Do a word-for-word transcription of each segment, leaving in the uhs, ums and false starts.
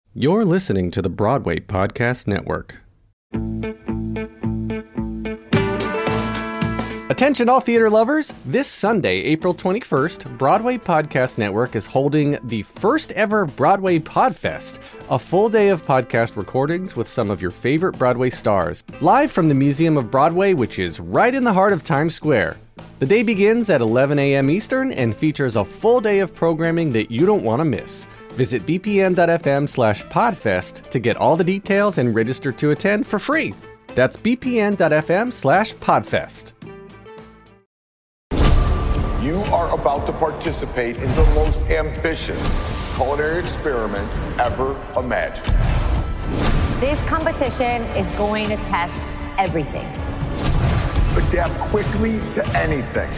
You're listening to the Broadway Podcast Network. Attention all theater lovers! This Sunday, April twenty-first, Broadway Podcast Network is holding the first ever Broadway Podfest, a full day of podcast recordings with some of your favorite Broadway stars, live from the Museum of Broadway, which is right in the heart of Times Square. The day begins at eleven a.m. Eastern and features a full day of programming that you don't want to miss. Visit bpn.fm slash podfest to get all the details and register to attend for free. That's bpn.fm slash podfest. You are about to participate in the most ambitious culinary experiment ever imagined. This competition is going to test everything. Adapt quickly to anything.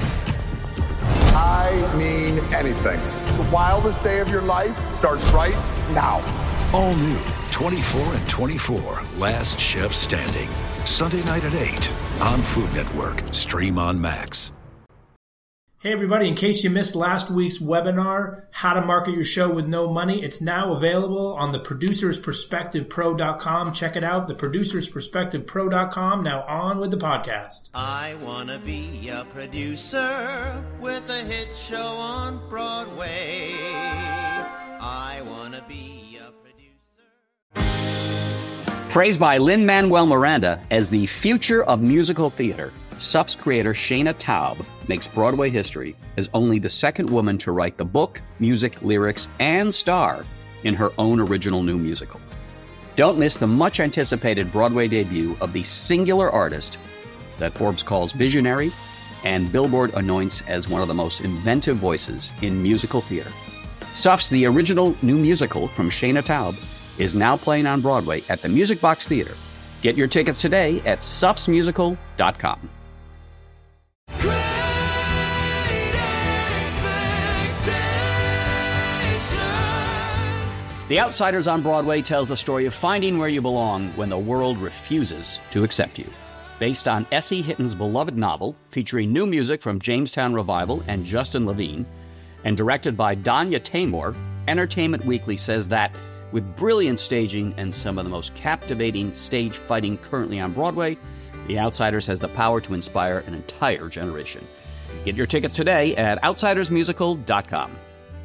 I mean anything. The wildest day of your life starts right now. All new, twenty-four and twenty-four, Last Chef Standing. Sunday night at eight on Food Network. Stream on Max. Hey everybody, in case you missed last week's webinar, How to Market Your Show with No Money, it's now available on the producers perspective pro dot com. Check it out, the producers perspective pro dot com. Now on with the podcast. I want to be a producer with a hit show on Broadway. I want to be a producer. Praised by Lin-Manuel Miranda as the future of musical theater, S U F's creator Shaina Taub makes Broadway history as only the second woman to write the book, music, lyrics, and star in her own original new musical. Don't miss the much-anticipated Broadway debut of the singular artist that Forbes calls visionary and Billboard anoints as one of the most inventive voices in musical theater. S U F's The Original New Musical from Shaina Taub is now playing on Broadway at the Music Box Theater. Get your tickets today at sufs musical dot com. The Outsiders on Broadway tells the story of finding where you belong when the world refuses to accept you. Based on S E. Hitton's beloved novel, featuring new music from Jamestown Revival and Justin Levine, and directed by Danya Taymor, Entertainment Weekly says that, with brilliant staging and some of the most captivating stage fighting currently on Broadway, The Outsiders has the power to inspire an entire generation. Get your tickets today at outsiders musical dot com.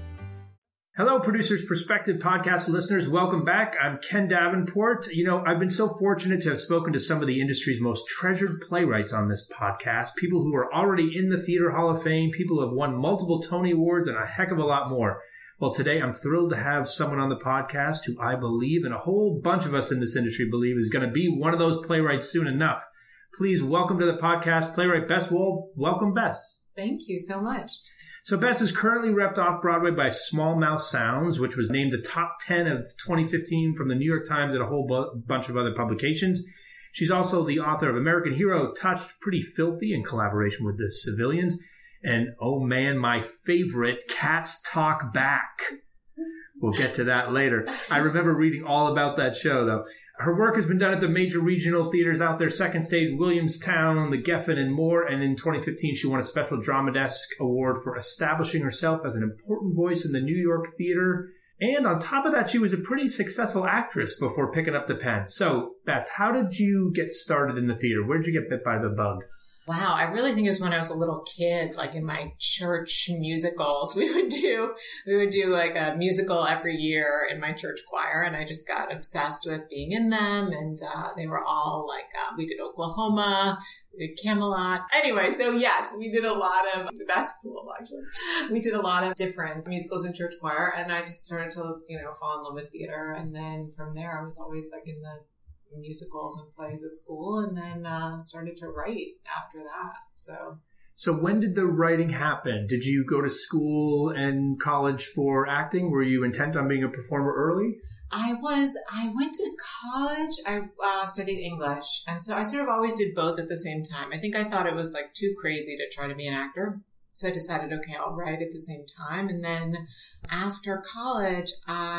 Hello, Producers Perspective podcast listeners. Welcome back. I'm Ken Davenport. You know, I've been so fortunate to have spoken to some of the industry's most treasured playwrights on this podcast, people who are already in the Theater Hall of Fame, people who have won multiple Tony Awards, and a heck of a lot more. Well, today I'm thrilled to have someone on the podcast who I believe, and a whole bunch of us in this industry believe, is going to be one of those playwrights soon enough. Please welcome to the podcast, playwright Bess Wohl. Welcome, Bess. Thank you so much. So Bess is currently repped off Broadway by Small Mouth Sounds, which was named the top ten of twenty fifteen from the New York Times and a whole bu- bunch of other publications. She's also the author of American Hero, Touched Pretty Filthy, in collaboration with the Civilians. And, oh man, my favorite, Cats Talk Back. We'll get to that later. I remember reading all about that show, though. Her work has been done at the major regional theaters out there, Second Stage, Williamstown, the Geffen, and more. And in twenty fifteen, she won a special Drama Desk Award for establishing herself as an important voice in the New York theater. And on top of that, she was a pretty successful actress before picking up the pen. So, Beth, how did you get started in the theater? Where did you get bit by the bug? Wow, I really think it was when I was a little kid, like in my church musicals. We would do, we would do like a musical every year in my church choir, and I just got obsessed with being in them. And uh, they were all like, uh, we did Oklahoma, we did Camelot. Anyway, so yes, we did a lot of, that's cool actually. We did a lot of different musicals in church choir, and I just started to, you know, fall in love with theater. And then from there, I was always like in the musicals and plays at school, and then uh, started to write after that. So, so when did the writing happen? Did you go to school and college for acting? Were you intent on being a performer early? I was, I went to college. I uh, studied English. And so I sort of always did both at the same time. I think I thought it was like too crazy to try to be an actor. So I decided, okay, I'll write at the same time. And then after college,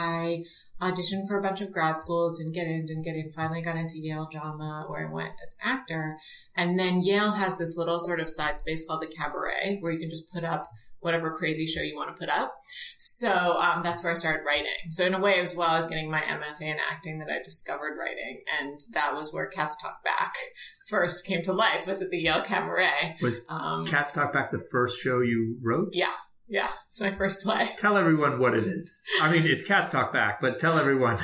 I auditioned for a bunch of grad schools, didn't get in, didn't get in, finally got into Yale Drama, where I went as an actor. And then Yale has this little sort of side space called the Cabaret, where you can just put up whatever crazy show you want to put up. So um, that's where I started writing. So in a way, it was while I was getting my M F A in acting that I discovered writing. And that was where Cats Talk Back first came to life, was at the Yale Cabaret. Was um, Cats Talk Back the first show you wrote? Yeah. Yeah, it's my first play. Tell everyone what it is. I mean, it's Cats Talk Back, but tell everyone.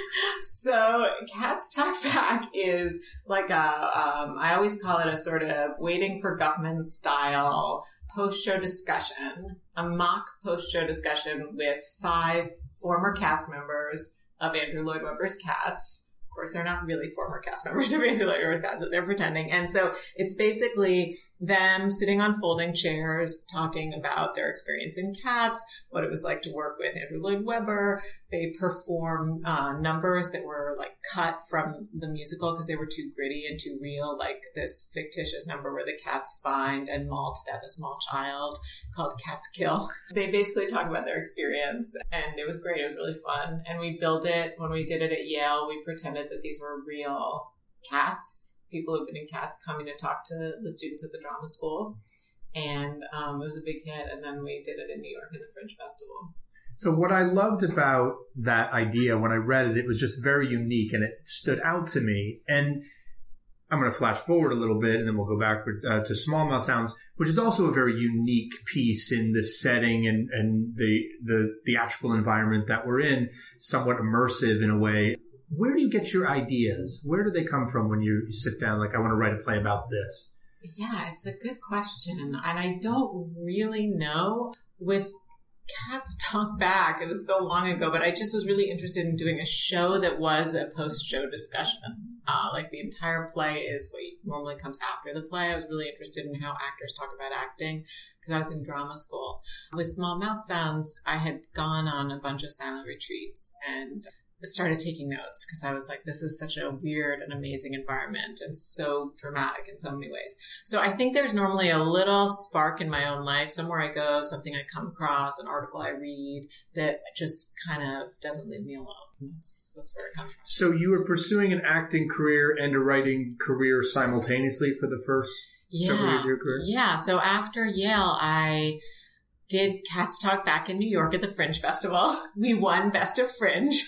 So Cats Talk Back is like a, um, I always call it a sort of Waiting for Guffman style post-show discussion, a mock post-show discussion with five former cast members of Andrew Lloyd Webber's Cats. Of course, they're not really former cast members of Andrew Lloyd Webber's Cats, but they're pretending. And so it's basically them sitting on folding chairs, talking about their experience in Cats, what it was like to work with Andrew Lloyd Webber. They perform uh, numbers that were like cut from the musical because they were too gritty and too real, like this fictitious number where the cats find and maul to death a small child called Cats Kill. They basically talk about their experience, and it was great. It was really fun. And we built it, when we did it at Yale, we pretended that these were real cats, people who've been in Cats coming to talk to the students at the drama school. And um, it was a big hit. And then we did it in New York at the Fringe Festival. So what I loved about that idea when I read it, it was just very unique and it stood out to me. And I'm going to flash forward a little bit and then we'll go back uh, to Small Mouth Sounds, which is also a very unique piece in the setting and, and the, the theatrical environment that we're in, somewhat immersive in a way. Where do you get your ideas? Where do they come from when you sit down, like, I want to write a play about this? Yeah, it's a good question. And I don't really know. With Cats Talk Back, it was so long ago, but I just was really interested in doing a show that was a post-show discussion. Uh, like the entire play is what normally comes after the play. I was really interested in how actors talk about acting because I was in drama school. With Small Mouth Sounds, I had gone on a bunch of silent retreats and started taking notes because I was like, this is such a weird and amazing environment and so dramatic in so many ways. So I think there's normally a little spark in my own life, somewhere I go, something I come across, an article I read that just kind of doesn't leave me alone. That's, that's where it comes from. So you were pursuing an acting career and a writing career simultaneously for the first yeah. several years of your career? Yeah. So after Yale, I did Cats Talk Back in New York at the Fringe Festival. We won Best of Fringe.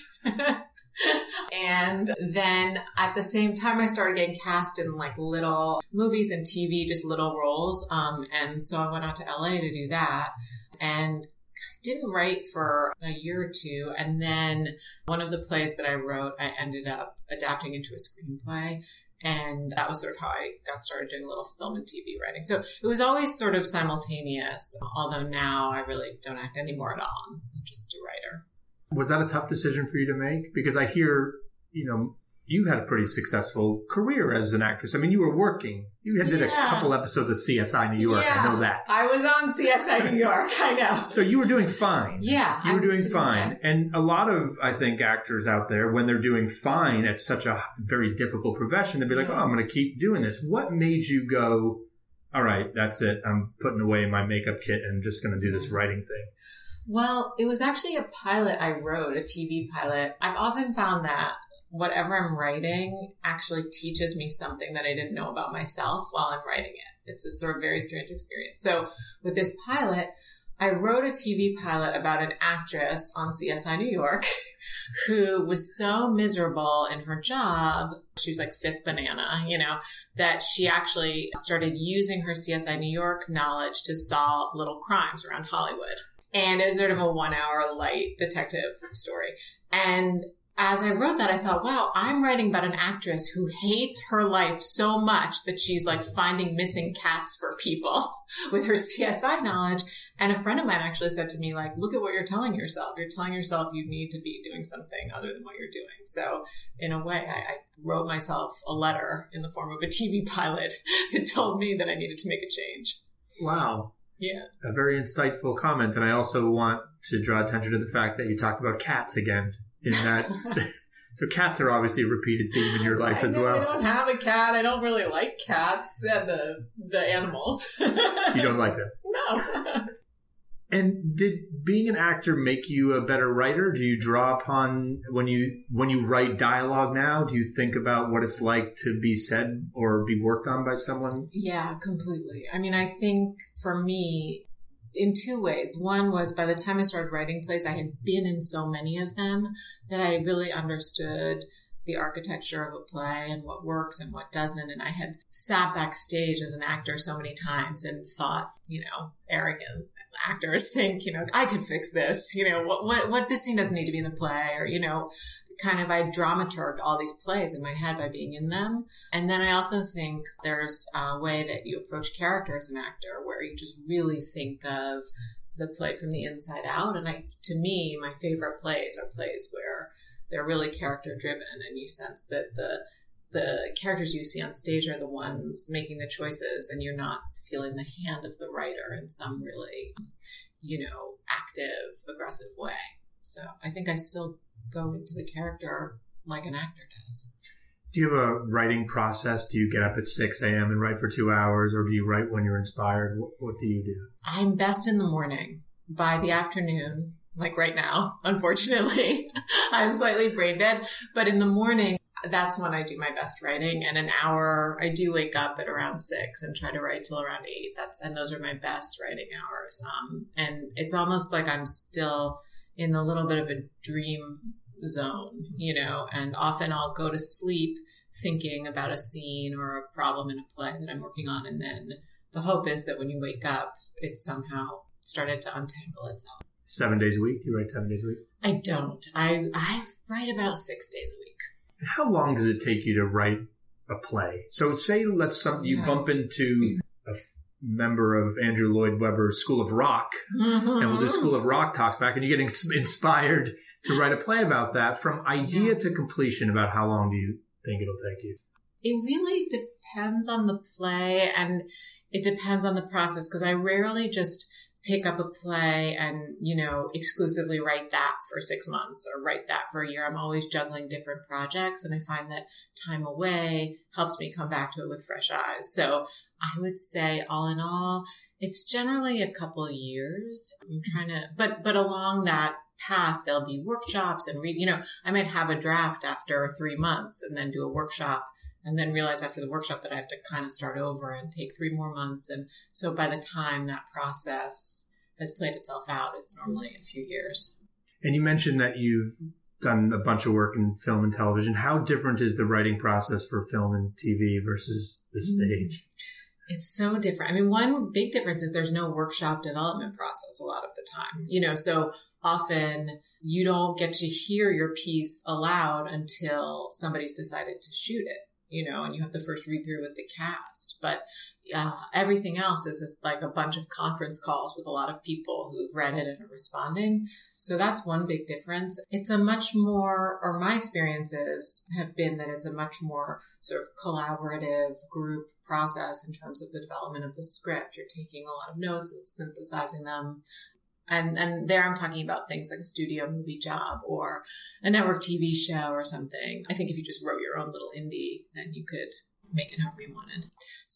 And then at the same time, I started getting cast in like little movies and T V, just little roles. Um, and so I went out to L A to do that and didn't write for a year or two. And then one of the plays that I wrote, I ended up adapting into a screenplay. And that was sort of how I got started doing a little film and T V writing. So it was always sort of simultaneous, although now I really don't act anymore at all. I'm just a writer. Was that a tough decision for you to make? Because I hear, you know, you had a pretty successful career as an actress. I mean, you were working. You did yeah. a couple episodes of C S I New York. Yeah. I know that. I was on C S I New York. I know. So you were doing fine. Yeah. You were doing, doing fine. That. And a lot of, I think, actors out there, when they're doing fine at such a very difficult profession, they'd be like, yeah. oh, I'm going to keep doing this. What made you go, all right, that's it. I'm putting away my makeup kit and just going to do this writing thing? Well, it was actually a pilot I wrote, a T V pilot. I've often found that whatever I'm writing actually teaches me something that I didn't know about myself while I'm writing it. It's a sort of very strange experience. So with this pilot, I wrote a T V pilot about an actress on C S I New York who was so miserable in her job. She was like fifth banana, you know, that she actually started using her C S I New York knowledge to solve little crimes around Hollywood. And it was sort of a one hour light detective story. And as I wrote that, I thought, wow, I'm writing about an actress who hates her life so much that she's like finding missing cats for people with her C S I knowledge. And a friend of mine actually said to me, like, look at what you're telling yourself. You're telling yourself you need to be doing something other than what you're doing. So in a way, I, I wrote myself a letter in the form of a T V pilot that told me that I needed to make a change. Wow. Yeah. A very insightful comment. And I also want to draw attention to the fact that you talked about cats again in that. So cats are obviously a repeated theme in your life I as know, well. I don't have a cat. I don't really like cats and the, the animals. You don't like them? No. And did being an actor make you a better writer? Do you draw upon when you when you write dialogue now? Do you think about what it's like to be said or be worked on by someone? Yeah, completely. I mean, I think for me, in two ways. One was by the time I started writing plays, I had been in so many of them that I really understood the architecture of a play and what works and what doesn't. And I had sat backstage as an actor so many times and thought, you know, arrogant actors think, you know, I could fix this, you know, what, what, what this scene doesn't need to be in the play, or, you know, kind of I dramaturged all these plays in my head by being in them. And then I also think there's a way that you approach character as an actor where you just really think of the play from the inside out. And I, to me, my favorite plays are plays where they're really character driven and you sense that the the characters you see on stage are the ones making the choices and you're not feeling the hand of the writer in some really, you know, active, aggressive way. So I think I still go into the character like an actor does. Do you have a writing process? Do you get up at six a.m. and write for two hours, or do you write when you're inspired? What, what do you do? I'm best in the morning. By the afternoon, like right now, unfortunately, I'm slightly brain dead. But in the morning, that's when I do my best writing. And an hour, I do wake up at around six and try to write till around eight. That's and those are my best writing hours. Um, and it's almost like I'm still in a little bit of a dream zone, you know, and often I'll go to sleep thinking about a scene or a problem in a play that I'm working on. And then the hope is that when you wake up, it's somehow started to untangle itself. Seven days a week? Do you write seven days a week? I don't. I, I write about six days a week. And how long does it take you to write a play? So say let's some, you yeah. bump into a f- member of Andrew Lloyd Webber's School of Rock, mm-hmm. and we'll do School of Rock talks back, and you're getting inspired to write a play about that. From idea yeah. to completion, about how long do you think it'll take you? It really depends on the play, and it depends on the process, because I rarely just pick up a play and, you know, exclusively write that for six months or write that for a year. I'm always juggling different projects, and I find that time away helps me come back to it with fresh eyes. So I would say all in all, it's generally a couple of years. I'm trying to, but, but along that path, there'll be workshops and read, you know, I might have a draft after three months and then do a workshop and then realize after the workshop that I have to kind of start over and take three more months. And so by the time that process has played itself out, it's normally a few years. And you mentioned that you've done a bunch of work in film and television. How different is the writing process for film and T V versus the stage? It's so different. I mean, one big difference is there's no workshop development process a lot of the time. You know, so often you don't get to hear your piece aloud until somebody's decided to shoot it, you know, and you have the first read through with the cast. But uh, everything else is just like a bunch of conference calls with a lot of people who've read it and are responding. So that's one big difference. It's a much more, or my experiences have been that it's a much more sort of collaborative group process in terms of the development of the script. You're taking a lot of notes and synthesizing them. And and there I'm talking about things like a studio movie job or a network T V show or something. I think if you just wrote your own little indie, then you could make it however you wanted.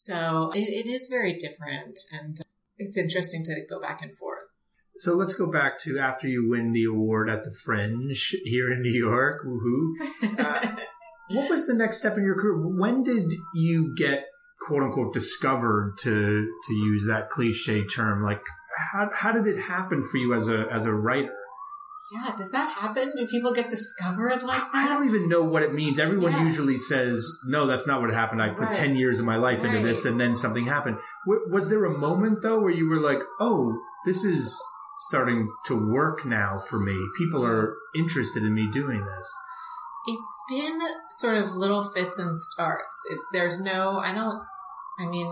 So it, it is very different, and it's interesting to go back and forth. So let's go back to after you win the award at the Fringe here in New York. Woohoo! Uh, what was the next step in your career? When did you get "quote unquote" discovered, to to use that cliche term? Like, how how did it happen for you as a as a writer? Yeah, does that happen? Do people get discovered like that? I don't even know what it means. Everyone yeah. usually says, no, that's not what happened. I put right. ten years of my life right. into this, and then something happened. Was there a moment, though, where you were like, oh, this is starting to work now for me? People are interested in me doing this. It's been sort of little fits and starts. It, there's no, I don't, I mean...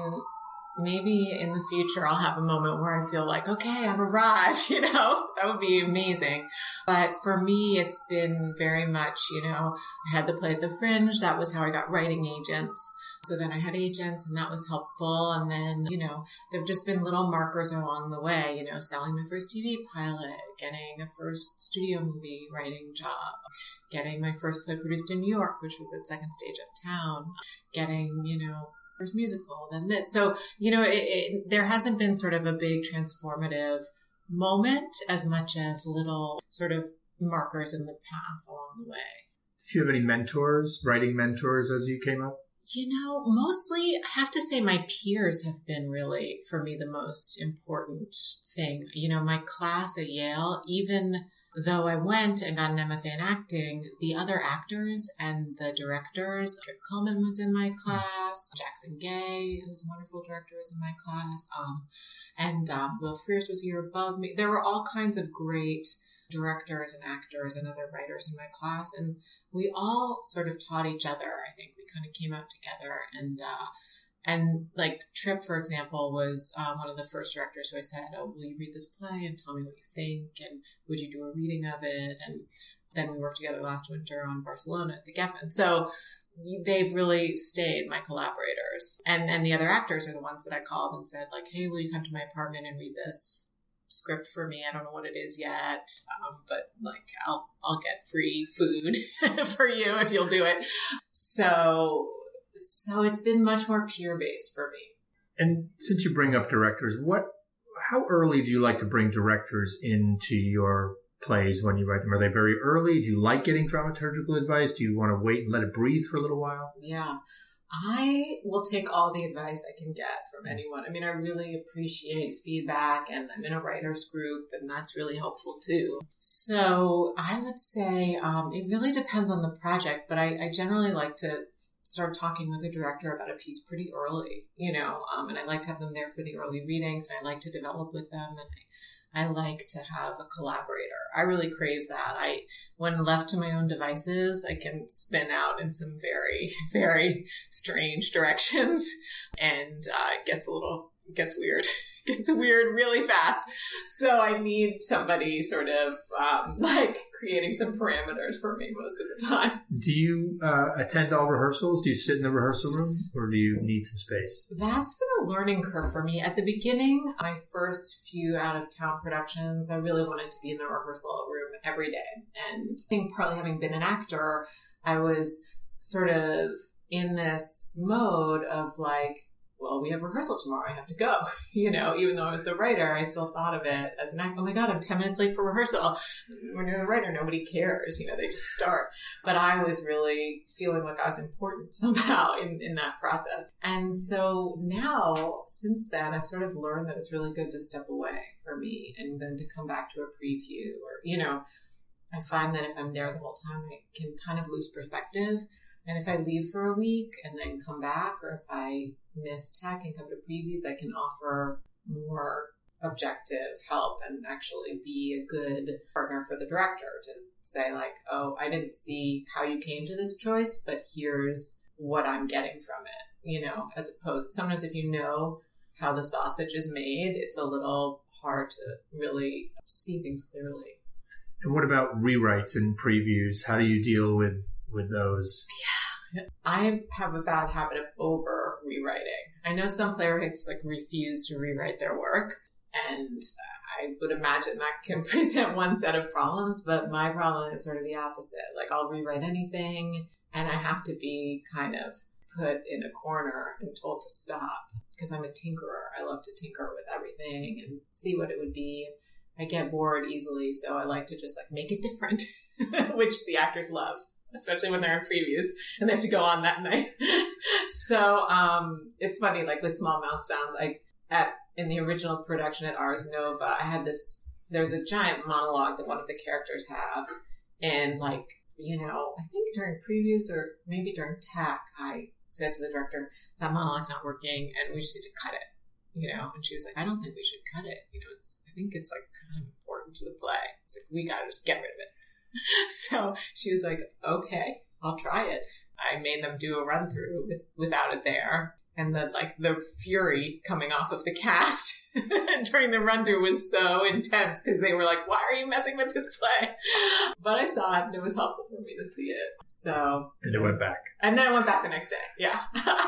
Maybe in the future I'll have a moment where I feel like, okay, I've arrived, you know, that would be amazing. But for me, it's been very much, you know, I had to play at the Fringe. That was how I got writing agents. So then I had agents, and that was helpful. And then, you know, there've just been little markers along the way, you know, selling my first T V pilot, getting a first studio movie writing job, getting my first play produced in New York, which was at Second Stage Uptown, getting, you know, first musical, then that. So, you know, it, it, there hasn't been sort of a big transformative moment as much as little sort of markers in the path along the way. Did you have any mentors, writing mentors as you came up? You know, mostly I have to say my peers have been really, for me, the most important thing. You know, my class at Yale, even though I went and got an M F A in acting, the other actors and the directors, Trip Cullman was in my class, Jackson Gay, who's a wonderful director, was in my class, um, and um, Will Frears was a year above me. There were all kinds of great directors and actors and other writers in my class, and we all sort of taught each other. I think we kind of came out together, and uh, and like Trip, for example, was um, one of the first directors who I said, "Oh, will you read this play and tell me what you think? And would you do a reading of it?" And then we worked together last winter on Barcelona at the Geffen. So they've really stayed my collaborators, and and the other actors are the ones that I called and said, like, "Hey, will you come to my apartment and read this script for me? I don't know what it is yet, um, but like I'll I'll get free food for you if you'll do it." So so it's been much more peer based for me. And since you bring up directors, what how early do you like to bring directors into your plays when you write them? Are they very early? Do you like getting dramaturgical advice? Do you want to wait and let it breathe for a little while? Yeah. I will take all the advice I can get from anyone. I mean, I really appreciate feedback, and I'm in a writer's group, and that's really helpful too. So I would say um, it really depends on the project, but I, I generally like to start talking with a director about a piece pretty early, you know, um, and I like to have them there for the early readings, and I like to develop with them, and I I like to have a collaborator. I really crave that. I, when left to my own devices, I can spin out in some very, very strange directions, and uh, it gets a little, it gets weird. It gets weird really fast. So I need somebody sort of um, like creating some parameters for me most of the time. Do you uh, attend all rehearsals? Do you sit in the rehearsal room, or do you need some space? That's been a learning curve for me. At the beginning, my first few out-of-town productions, I really wanted to be in the rehearsal room every day. And I think partly having been an actor, I was sort of in this mode of like, well, we have rehearsal tomorrow. I have to go. You know, even though I was the writer, I still thought of it as an act. Oh my God, I'm ten minutes late for rehearsal. When you're the writer, nobody cares. You know, they just start. But I was really feeling like I was important somehow in, in that process. And so now, since then, I've sort of learned that it's really good to step away for me and then to come back to a preview, or, you know, I find that if I'm there the whole time, I can kind of lose perspective. And if I leave for a week and then come back, or if I miss tech and come to previews, I can offer more objective help and actually be a good partner for the director to say like, oh, I didn't see how you came to this choice, but here's what I'm getting from it, you know, as opposed, sometimes if you know how the sausage is made, it's a little hard to really see things clearly. And what about rewrites and previews? How do you deal with with those? Yeah, I have a bad habit of over rewriting. I know some playwrights like refuse to rewrite their work, and I would imagine that can present one set of problems, but my problem is sort of the opposite. Like I'll rewrite anything and I have to be kind of put in a corner and told to stop because I'm a tinkerer. I love to tinker with everything and see what it would be. I get bored easily, so I like to just like make it different, which the actors love, especially when they're in previews and they have to go on that night. So um, it's funny, like with Small Mouth Sounds, I at in the original production at Ars Nova, I had this, there's a giant monologue that one of the characters had. And like, you know, I think during previews or maybe during tech, I said to the director, that monologue's not working and we just need to cut it. You know, and she was like, I don't think we should cut it. You know, it's, I think it's like kind of important to the play. It's like, we gotta just get rid of it. So she was like, okay, I'll try it. I made them do a run through with, without it there. And then like the fury coming off of the cast during the run through was so intense because they were like, why are you messing with this play? But I saw it and it was helpful for me to see it. So. And so, it went back. And then it went back the next day. Yeah.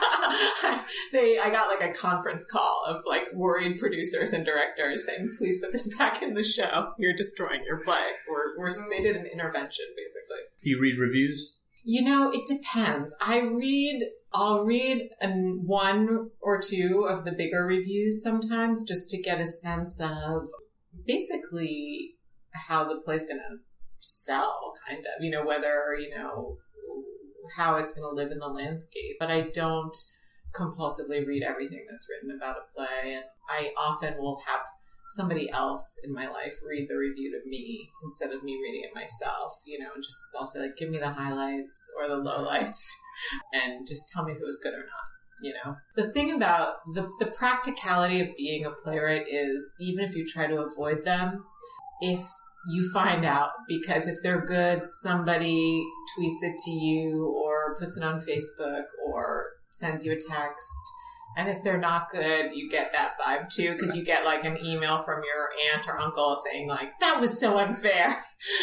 they, I got like a conference call of like worried producers and directors saying, please put this back in the show. You're destroying your play. Or, or they did an intervention basically. Do you read reviews? You know, it depends. I read, I'll read an, one or two of the bigger reviews sometimes just to get a sense of basically how the play's going to sell, kind of, you know, whether, you know, how it's going to live in the landscape. But I don't compulsively read everything that's written about a play. And I often will have somebody else in my life read the review to me instead of me reading it myself, you know, and just also like give me the highlights or the lowlights and just tell me if it was good or not. You know, the thing about the, the practicality of being a playwright is even if you try to avoid them, if you find out, because if they're good, somebody tweets it to you or puts it on Facebook or sends you a text. And if they're not good, you get that vibe too, because you get like an email from your aunt or uncle saying like, that was so unfair.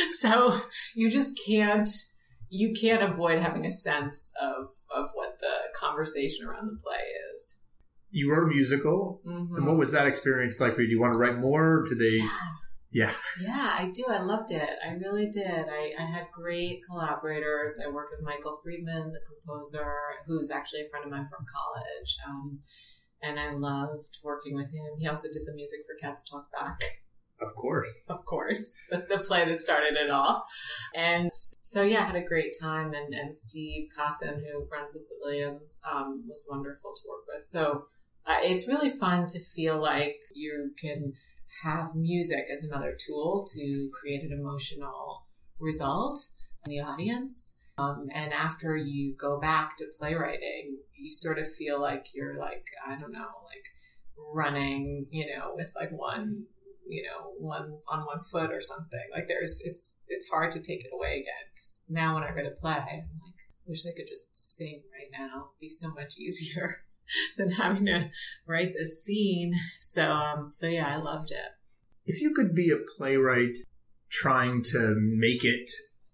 So you just can't, you can't avoid having a sense of, of what the conversation around the play is. You wrote a musical. Mm-hmm. And what was that experience like for you? Do you want to write more? Do they... Yeah. Yeah. Yeah, I do. I loved it. I really did. I, I had great collaborators. I worked with Michael Friedman, the composer, who's actually a friend of mine from college. Um, and I loved working with him. He also did the music for Cats Talk Back. Of course. Of course. The, the play that started it all. And so, yeah, I had a great time. And, and Steve Casson, who runs the Civilians, um, was wonderful to work with. So uh, it's really fun to feel like you can have music as another tool to create an emotional result in the audience. Um, and after you go back to playwriting, you sort of feel like you're like, I don't know, like running, you know, with like one, you know, one on one foot or something. Like there's, it's, it's hard to take it away again. Because now when I write a play, I'm like, wish I could just sing right now. It'd be so much easier than having to write this scene. So, um, so yeah, I loved it. If you could be a playwright trying to make it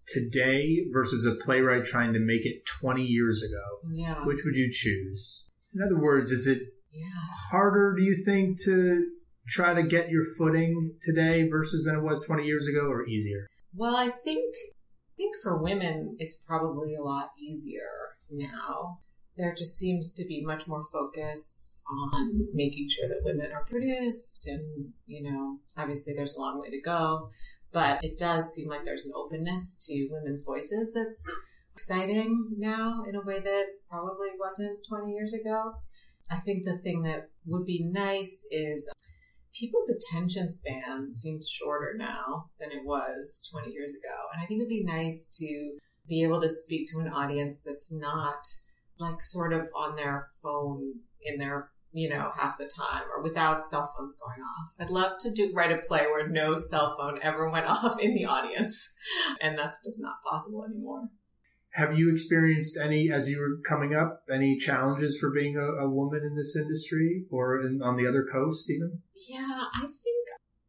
today versus a playwright trying to make it twenty years ago, yeah, which would you choose? In other words, is it yeah. harder, do you think, to try to get your footing today versus than it was twenty years ago, or easier? Well, I think, I think for women, it's probably a lot easier now. There just seems to be much more focus on making sure that women are produced and, you know, obviously there's a long way to go, but it does seem like there's an openness to women's voices that's exciting now in a way that probably wasn't twenty years ago. I think the thing that would be nice is people's attention span seems shorter now than it was twenty years ago. And I think it'd be nice to be able to speak to an audience that's not like sort of on their phone in their, you know, half the time or without cell phones going off. I'd love to do write a play where no cell phone ever went off in the audience. And that's just not possible anymore. Have you experienced any, as you were coming up, any challenges for being a, a woman in this industry or in, on the other coast even? Yeah, I think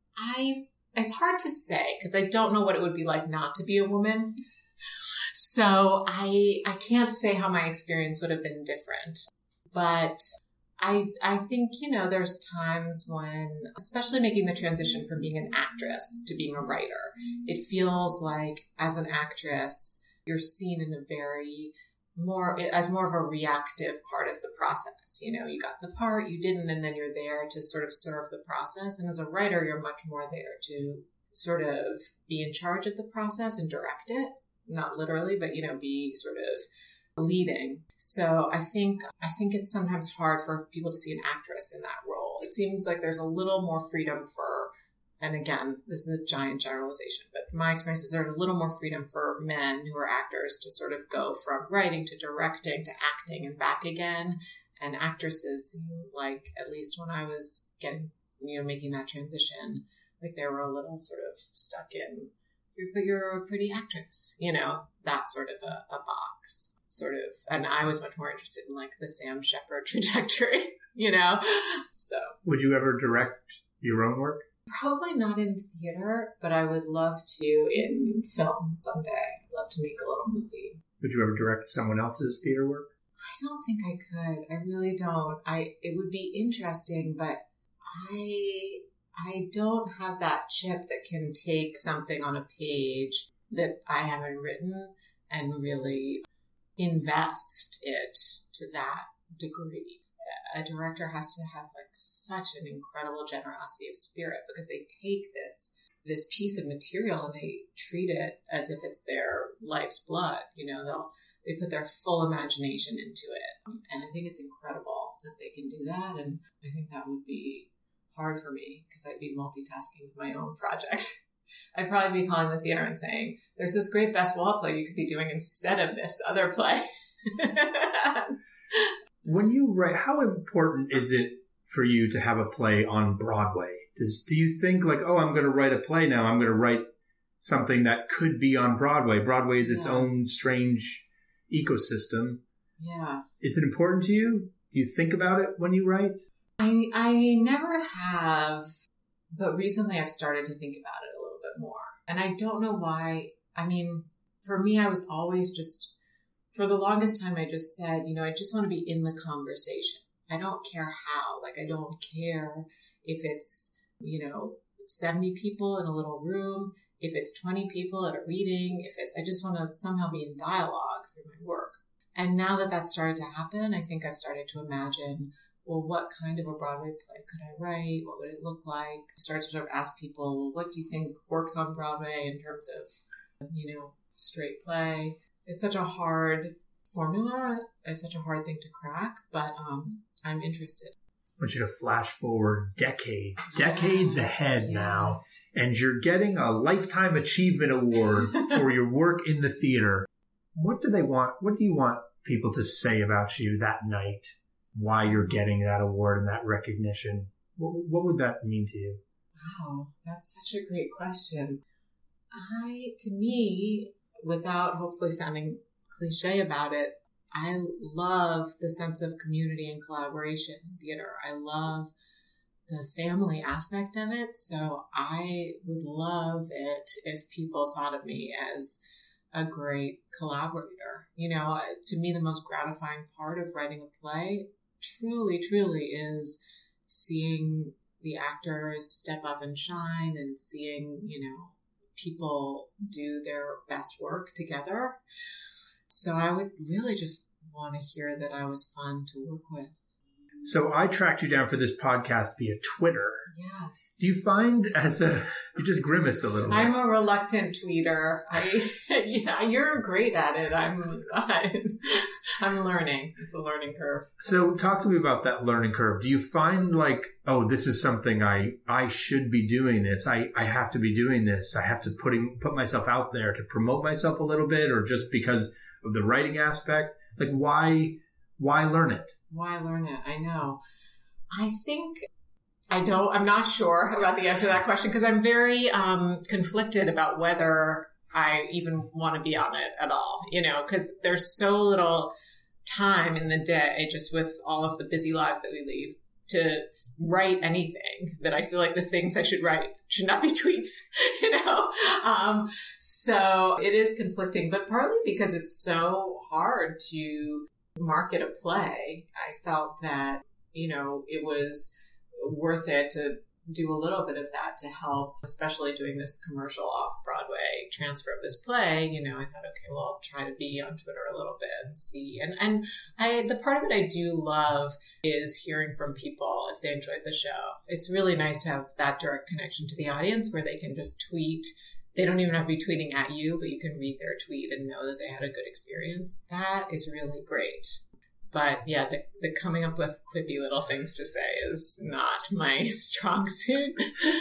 I, it's hard to say because I don't know what it would be like not to be a woman. So I I can't say how my experience would have been different, but I I think, you know, there's times when, especially making the transition from being an actress to being a writer, it feels like as an actress, you're seen in a very more, as more of a reactive part of the process. You know, you got the part, you didn't, and then you're there to sort of serve the process. And as a writer, you're much more there to sort of be in charge of the process and direct it. Not literally, but, you know, be sort of leading. So I think, I think it's sometimes hard for people to see an actress in that role. It seems like there's a little more freedom for, and again, this is a giant generalization, but my experience is there's a little more freedom for men who are actors to sort of go from writing to directing to acting and back again. And actresses seem like, at least when I was getting, you know, making that transition, like they were a little sort of stuck in, but you're a pretty actress, you know, that sort of a, a box, sort of. And I was much more interested in like the Sam Shepard trajectory, you know. So, would you ever direct your own work? Probably not in theater, but I would love to in film someday. I'd love to make a little movie. Would you ever direct someone else's theater work? I don't think I could. I really don't. I it would be interesting, but I. I don't have that chip that can take something on a page that I haven't written and really invest it to that degree. A director has to have like such an incredible generosity of spirit because they take this this piece of material and they treat it as if it's their life's blood. You know, they'll, they put their full imagination into it. And I think it's incredible that they can do that. And I think that would be hard for me because I'd be multitasking with my own projects. I'd probably be calling the theater and saying, there's this great Best Wall play you could be doing instead of this other play. When you write, how important is it for you to have a play on Broadway? Does, do you think like, oh, I'm going to write a play now. I'm going to write something that could be on Broadway. Broadway is its yeah. own strange ecosystem. Yeah. Is it important to you? Do you think about it when you write? I, I never have, but recently I've started to think about it a little bit more. And I don't know why. I mean, for me, I was always just, for the longest time, I just said, you know, I just want to be in the conversation. I don't care how. Like, I don't care if it's, you know, seventy people in a little room, if it's twenty people at a reading, if it's, I just want to somehow be in dialogue through my work. And now that that's started to happen, I think I've started to imagine, well, what kind of a Broadway play could I write? What would it look like? I started to sort of ask people, what do you think works on Broadway in terms of, you know, straight play? It's such a hard formula. It's such a hard thing to crack, but um, I'm interested. I want you to flash forward decades, decades yeah. ahead yeah. now, and you're getting a Lifetime Achievement Award for your work in the theater. What do they want? What do you want people to say about you that night? Why you're getting that award and that recognition? What, what would that mean to you? Wow, that's such a great question. I, to me, without hopefully sounding cliche about it, I love the sense of community and collaboration in theater. I love the family aspect of it. So I would love it if people thought of me as a great collaborator. You know, to me, the most gratifying part of writing a play truly, truly is seeing the actors step up and shine and seeing, you know, people do their best work together. So I would really just want to hear that I was fun to work with. So I tracked you down for this podcast via Twitter. Yes. Do you find as a, you just grimaced a little bit. I'm a reluctant tweeter. I, yeah, you're great at it. I'm, I, I'm learning. It's a learning curve. So talk to me about that learning curve. Do you find like, oh, this is something I, I should be doing this. I, I have to be doing this. I have to putting, put myself out there to promote myself a little bit, or just because of the writing aspect? Like why, why learn it? Why learn it? I know. I think I don't, I'm not sure about the answer to that question because I'm very um, conflicted about whether I even want to be on it at all, you know, because there's so little time in the day just with all of the busy lives that we lead to write anything that I feel like the things I should write should not be tweets, you know? Um, so it is conflicting, but partly because it's so hard to market a play, I felt that, you know, it was worth it to do a little bit of that to help, especially doing this commercial off-Broadway transfer of this play. You know, I thought, okay, well, I'll try to be on Twitter a little bit and see. And, and I, the part of it I do love is hearing from people if they enjoyed the show. It's really nice to have that direct connection to the audience where they can just tweet. They don't even have to be tweeting at you, but you can read their tweet and know that they had a good experience. That is really great. But yeah, the, the coming up with quippy little things to say is not my strong suit.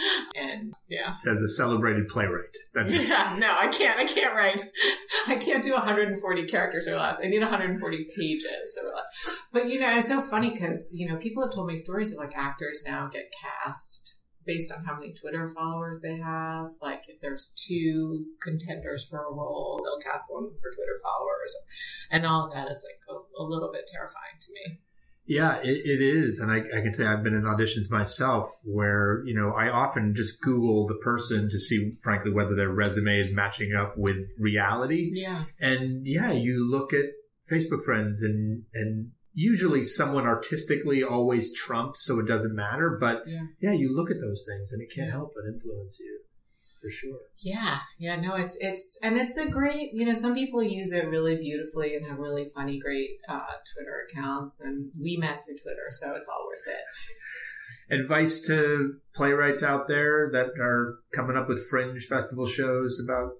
And yeah. As a celebrated playwright. Yeah, no, I can't. I can't write. I can't do one hundred forty characters or less. I need one hundred forty pages or less. But you know, it's so funny because, you know, people have told me stories of like actors now get cast based on how many Twitter followers they have. Like if there's two contenders for a role, they'll cast one for Twitter followers. And all of that is like a, a little bit terrifying to me. Yeah, it, it is. And I, I can say I've been in auditions myself where, you know, I often just Google the person to see, frankly, whether their resume is matching up with reality. Yeah. And yeah, you look at Facebook friends and, and, usually someone artistically always trumps, so it doesn't matter. But yeah. yeah, you look at those things and it can't help but influence you, for sure. Yeah, yeah, no, it's it's and it's a great, you know, some people use it really beautifully and have really funny, great uh, Twitter accounts, and we met through Twitter, so it's all worth it. advice to playwrights out there that are coming up with fringe festival shows about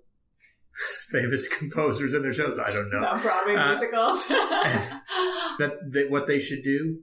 famous composers in their shows? I don't know. About Broadway uh, musicals. that, that what they should do?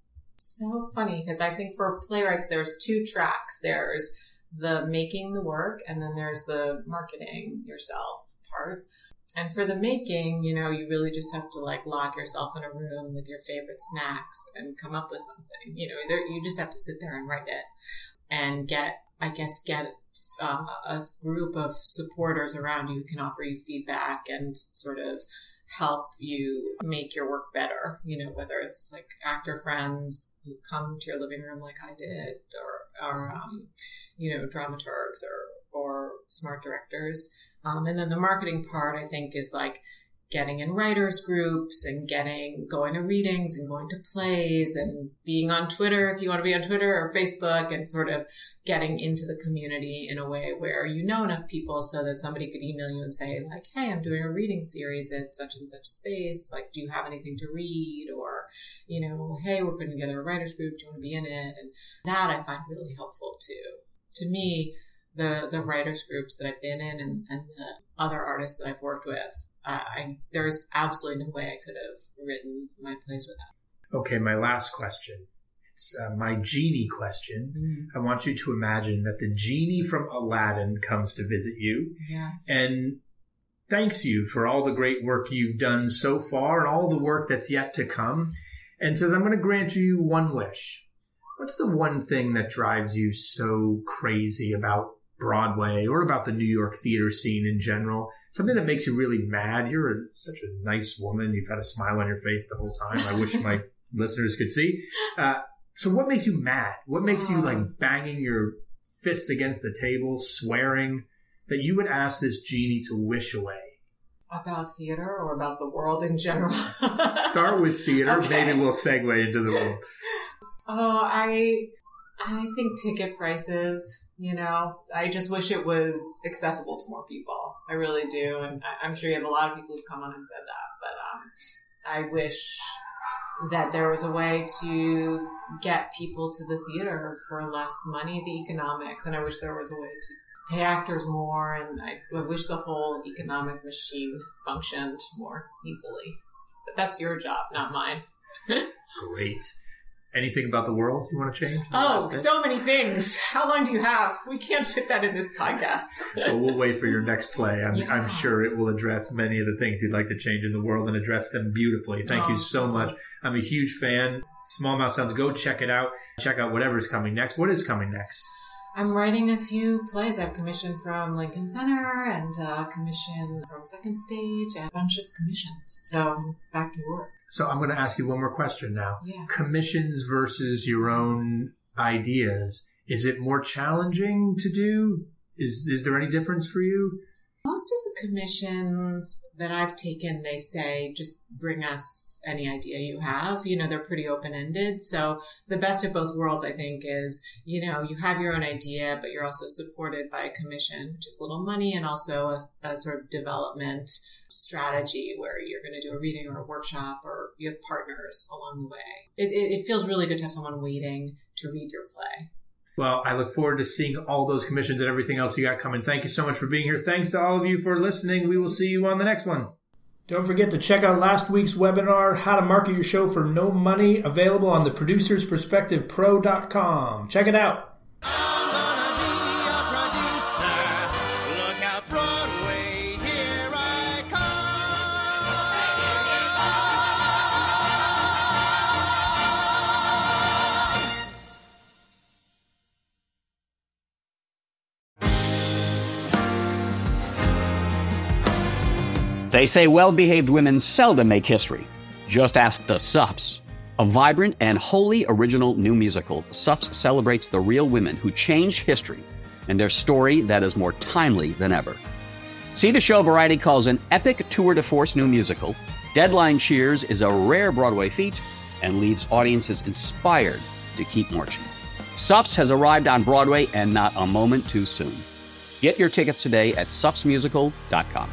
So funny, because I think for playwrights, there's two tracks. There's the making the work, and then there's the marketing yourself part. And for the making, you know, you really just have to like lock yourself in a room with your favorite snacks and come up with something. You know, there, you just have to sit there and write it and get, I guess, get uh, a group of supporters around you who can offer you feedback and sort of help you make your work better. You know, whether it's like actor friends who come to your living room like I did, or, or um, you know, dramaturgs or, or smart directors. Um, and then the marketing part, I think, is like getting in writers groups and getting, going to readings and going to plays and being on Twitter if you want to be on Twitter or Facebook, and sort of getting into the community in a way where you know enough people so that somebody could email you and say like, hey, I'm doing a reading series at such and such space. Like, do you have anything to read? Or, you know, hey, we're putting together a writers group. Do you want to be in it? And that I find really helpful too. To me, the the writers groups that I've been in and, and the other artists that I've worked with, I, I there's absolutely no way I could have written my plays without. Okay, my last question. It's uh, my genie question. Mm-hmm. I want you to imagine that the genie from Aladdin comes to visit you. Yes. And thanks you for all the great work you've done so far and all the work that's yet to come, and says, I'm going to grant you one wish. What's the one thing that drives you so crazy about Broadway or about the New York theater scene in general? Something that makes you really mad. You're a, such a nice woman. You've had a smile on your face the whole time. I wish my listeners could see. Uh, so what makes you mad? What makes you like banging your fists against the table, swearing, that you would ask this genie to wish away? About theater or about the world in general? Start with theater. Okay. Maybe we'll segue into the world. Oh, I, I think ticket prices, you know, I just wish it was accessible to more people. I really do. And I'm sure you have a lot of people who've come on and said that, but um, I wish that there was a way to get people to the theater for less money, the economics. And I wish there was a way to pay actors more. And I, I wish the whole economic machine functioned more easily. But that's your job, not mine. Great. Anything about the world you want to change? Oh, so many things. How long do you have? We can't fit that in this podcast. Well, we'll wait for your next play. I'm, Yeah. I'm sure it will address many of the things you'd like to change in the world and address them beautifully. Thank Oh. you so much. I'm a huge fan. Small Mouth Sounds. Go check it out. Check out whatever's coming next. What is coming next? I'm writing a few plays. I've commissioned from Lincoln Center and uh, commission from Second Stage and a bunch of commissions. So I'm back to work. So I'm going to ask you one more question now. Yeah. Commissions versus your own ideas. Is it more challenging to do? Is is there any difference for you? Most of the commissions that I've taken, they say, just bring us any idea you have. You know, they're pretty open-ended. So the best of both worlds, I think, is, you know, you have your own idea, but you're also supported by a commission, which is a little money, and also a, a sort of development strategy where you're going to do a reading or a workshop, or you have partners along the way. It, it, it feels really good to have someone waiting to read your play. Well, I look forward to seeing all those commissions and everything else you got coming. Thank you so much for being here. Thanks to all of you for listening. We will see you on the next one. Don't forget to check out last week's webinar, How to Market Your Show for No Money, available on the producers perspective pro dot com. Check it out. I'm gonna be a producer. Look out, Broadway, here I They say well-behaved women seldom make history. Just ask the Sups. A vibrant and wholly original new musical, Sups celebrates the real women who changed history and their story that is more timely than ever. See the show Variety calls an epic tour de force new musical. Deadline cheers is a rare Broadway feat and leaves audiences inspired to keep marching. Sups has arrived on Broadway, and not a moment too soon. Get your tickets today at sups musical dot com.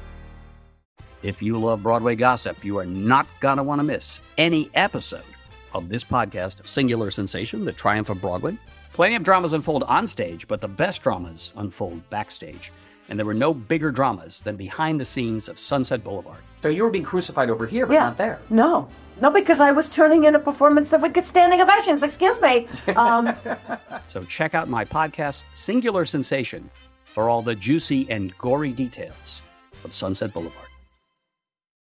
If you love Broadway gossip, you are not going to want to miss any episode of this podcast, Singular Sensation, The Triumph of Broadway. Plenty of dramas unfold on stage, but the best dramas unfold backstage. And there were no bigger dramas than behind the scenes of Sunset Boulevard. So you were being crucified over here, but yeah. not there. No. No, because I was turning in a performance that would get standing ovations. Excuse me. Um, so check out my podcast, Singular Sensation, for all the juicy and gory details of Sunset Boulevard.